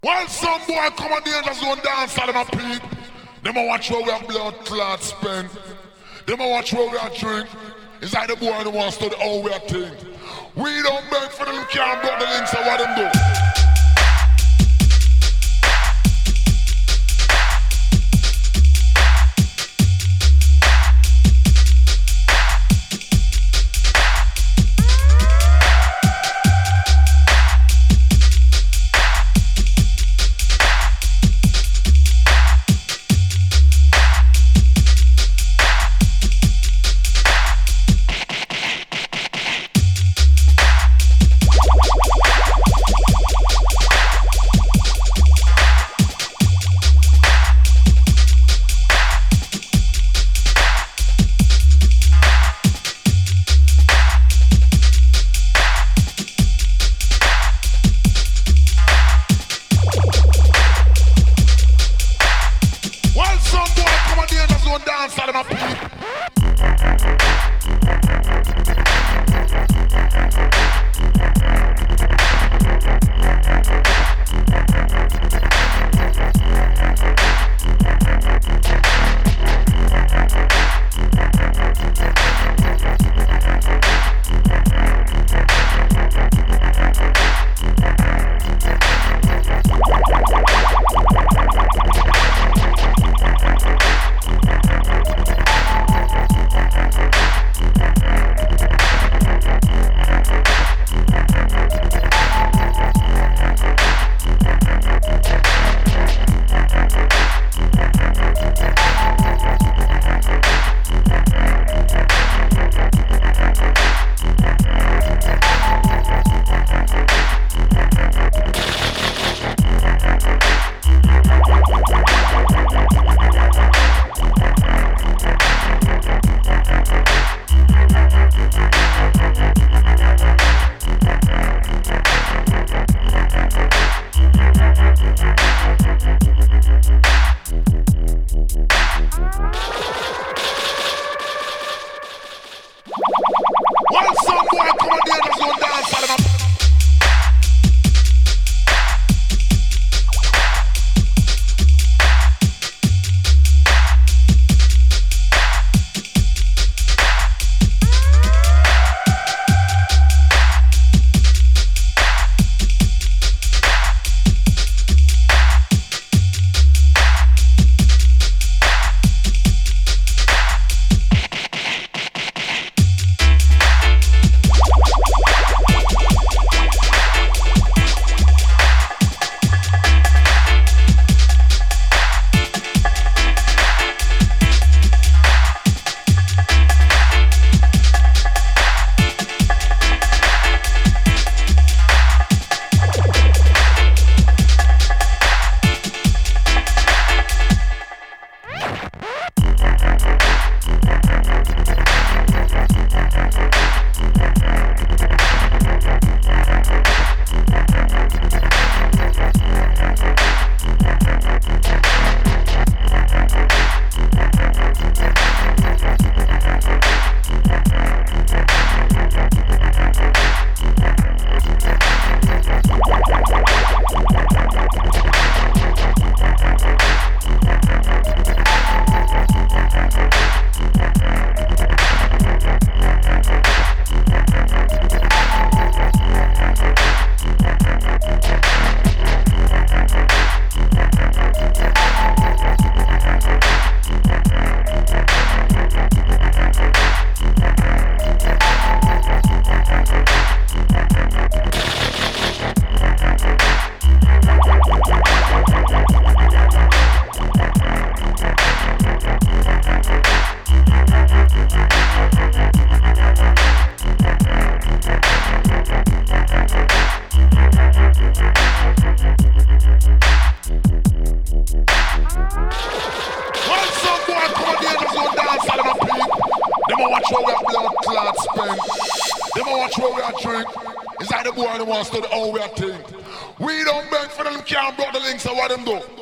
While some boy come on the danger zone dance all them a peep, them a watch where we have blood clot spend. Them a watch where we are drink. It's like the boy who wants to study how we are think. We don't beg for them, can't block the links of what them do. It's like the boy who wants to study how we are think. We don't beg for them, can't block the links of what them do.